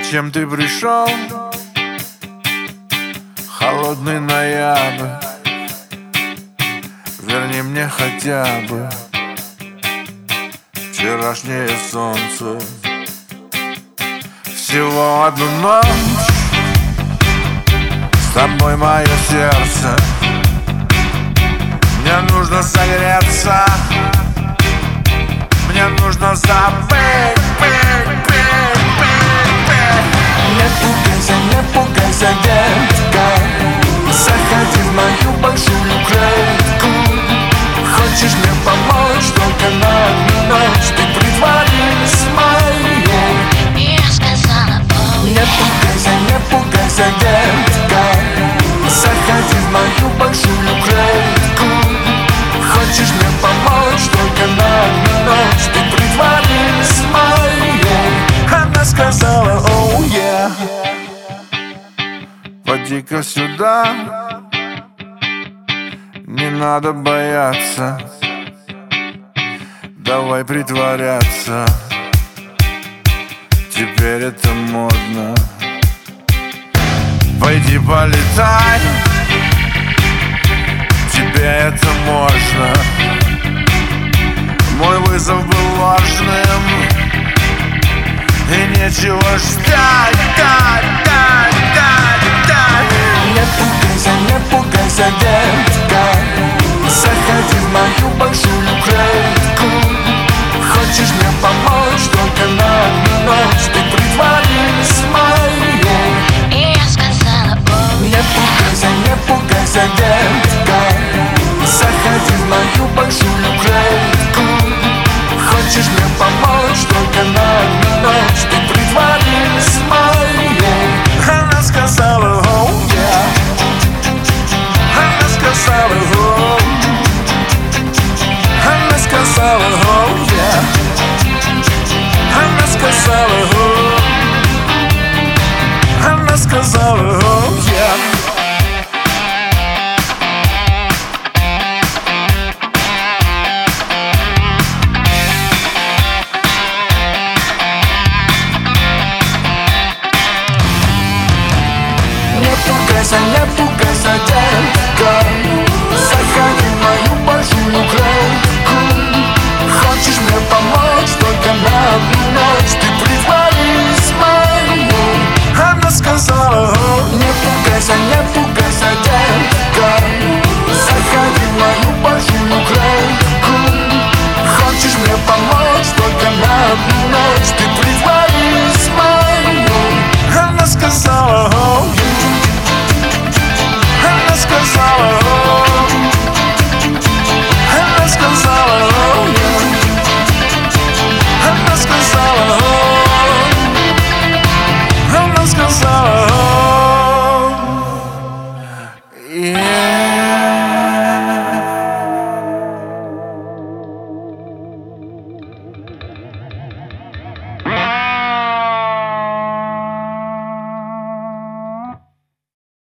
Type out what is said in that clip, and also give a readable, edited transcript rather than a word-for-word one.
Зачем ты пришел? Холодный ноябрь. Верни мне хотя бы вчерашнее солнце. Всего одну ночь с тобой мое сердце. Мне нужно согреться, мне нужно забыть. Не пугайся, детка, заходи в мою большую клетку. Хочешь мне помочь, только на одну ночь ты притворись моей. Я сказала оу. Не пугайся, детка, заходи в мою большую клетку. Хочешь мне помочь, только на одну ночь ты притворись моей. Она сказала оу, yeah. Поди-ка сюда, не надо бояться, давай притворяться. Теперь это модно. Пойди полетай, тебе это можно. Мой вызов был ложным, и нечего ждать. Не пугайся, детка, заходи в мою большую клетку. Хочешь мне помочь, только на одну ночь ты притворись моей. Я сказала оу. Не пугайся, детка, заходи в мою большую клетку. Хочешь мне помочь, только на одну ночь ты притворись моей. Она сказала оу, yeah. Она сказала оу. Она сказала оу, yeah. Она сказала оу. Она сказала оу.